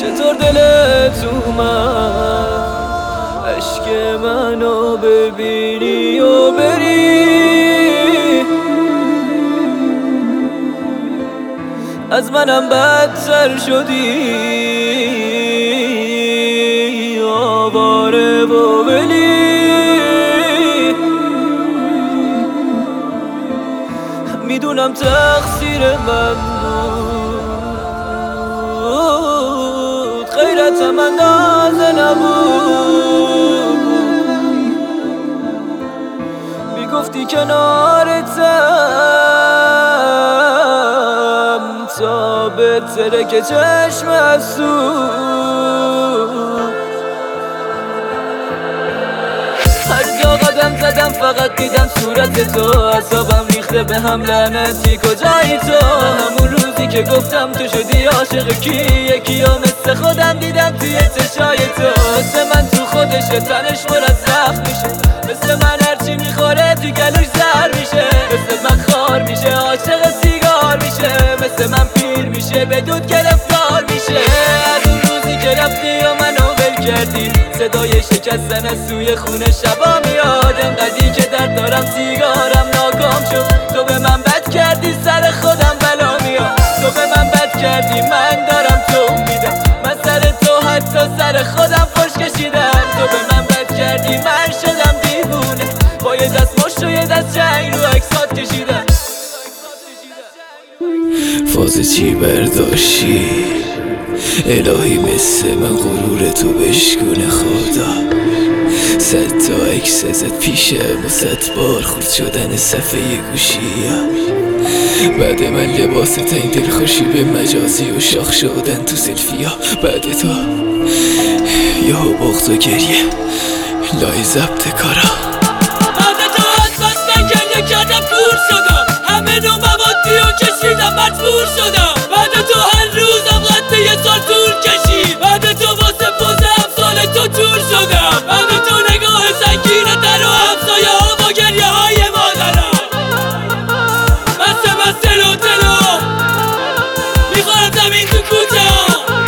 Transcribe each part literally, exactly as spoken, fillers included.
چطور دلت اومد عشق منو ببینی و بری، از منم بدتر شدی آواره و ولی. میدونم تقصیر من بود، غیرتم اندازه نبود. میگفتی کنارتم تا بهتره که چشم افسود. هر جا قدم زدم فقط دیدم صورت تو، اعصابم ریخته به هم لعنتی کجایی تو؟ همون روزی که گفتم تو شدی عاشق کی، یکی ها مثل خودم دیدم توی چشای تو. مثل من تو خودش تنش پر از زخم میشه، مثل من هرچی میخوره تو گلوش زهر میشه، مثل من خار میشه عاشق سیگار میشه، مثل من پیر میشه به دود گرفتار میشه. از اون روزی که رفتی و منو ول کردی، صدای شکستن از سوی خونه شبا میاد. انقدری که درد دارم سیگارم ناکام شد، تو به من بد کردی سر خودم بلا میاد. تو به من بد کردی من دارم تو میدم، من سر تو حتی سر خودم خوش کشیدم. تو به من بد کردی من شدم دیوونه، با یه دست مشت و یه دست جنگ رو اکسات کشیدم. فاز چی برداشتی الهی مثل من غرور تو بشکونه خدا. صد تا عکس ازت پیشم و صد بار خورد شدن صفحه گوشی، بعد من لباس تا این دلخوشی به مجازی و شاخ شدن تو سلفی ها. بعد تو یهو بغض و گریه لای ضبط کارا. بعد تو از بس من گریه کردم کور شدم، همه نوع موادی رو کشیدم مجبور شدم. بعد تو هر روزم قد یه سال طول کشید، بعد تو واسه پوز امثال تو جور شدم. بعد تو نگاه سنگین در و همسایه ها با گریه های مادرم، بسته بسته رو دلو میخورم زمین تو کوچه ها.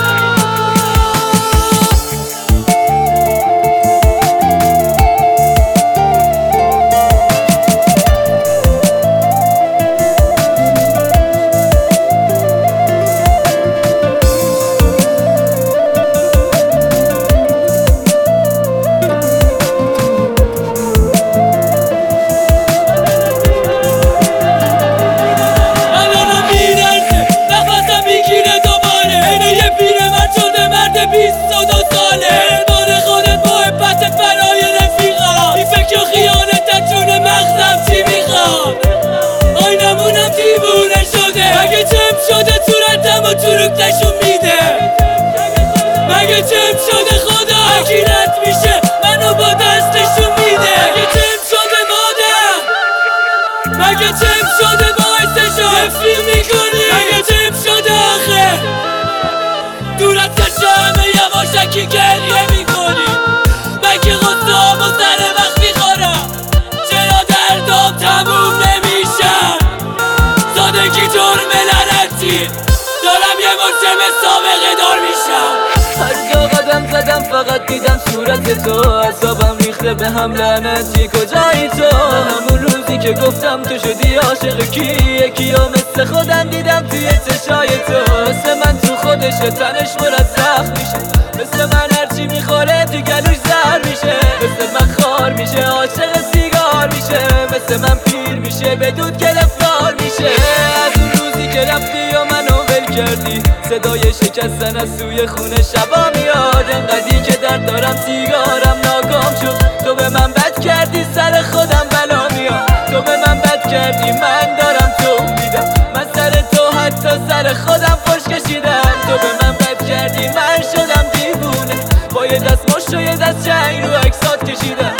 مگه چم شده صورتم و چروک نشون میده؟ مگه چم شده خدا حکیرت میشه منو با دست نشون میده؟ مگه چم شده مادر؟ مگه چم شده باعث شفری میکنی؟ مگه چم شده آخه دور از چشم همه یواشکی گریه میکنی؟ مگه غصه هم و سر وقت میخورم؟ چرا دردام تموم نمیشن؟ سادگی جرم لعنتی دارم یه مرچم سابقه دار میشم. هر جا قدم زدم فقط دیدم صورت تو، اعصابم ریخته به هم لعنتی کجایی تو؟ همون روزی که گفتم تو شدی عاشق کی، یکی ها مثل خودم دیدم توی چشای تو. مثل من تو خودش تنش پر از زخم میشه، مثل من هرچی میخوره تو گلوش زهر میشه، مثل من خار میشه عاشق سیگار میشه، مثل من پیر میشه به دود گرفتار میشه. از اون روزی که رفتی و منو ول کردی، صدای شکستن از سوی خونه شبا میاد. انقدری که درد دارم سیگارم ناکام شد، تو به من بد کردی سر خودم بلا میاد. تو به من بد کردی من دارم تو میدم، من سر تو حتی سر خودم خوش کشیدم. تو به من بد کردی من شدم دیوونه، با یه دست مشت و یه دست جنگ رو اکسات کشیدم.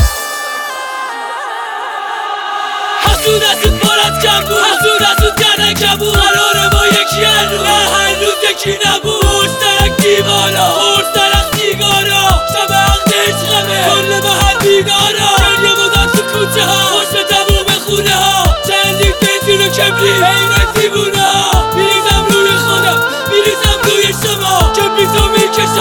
حسود حسود پر از کم بود، حسود حسود کردن کم بود، قراره با یکی هر روز هر روز یکی نبود. مشترک دیوالا مشترک سیگارا، شب عقد عشقمه کل محل بیدارا. گریه بودن تو کوچه ها خوش به تموم خونه ها، چندین بنزین و کبری حیرت دیوونه ها. میریزم روی خودم میریزم روی شما، کبریتو میکشم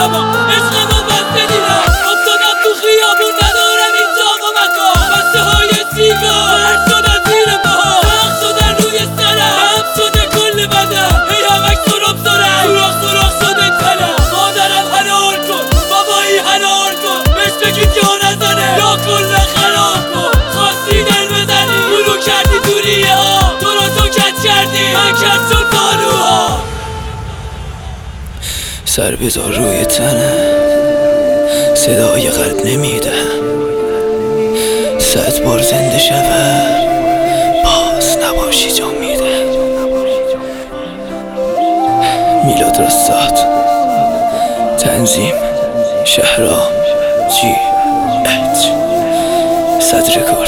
سر بذار روی تنه، صدای قلب نمیده، صد بار زنده شود باز نباشی جا میده. میلاد رستاد، تنظیم شهرام جی اچ، صد رکورد.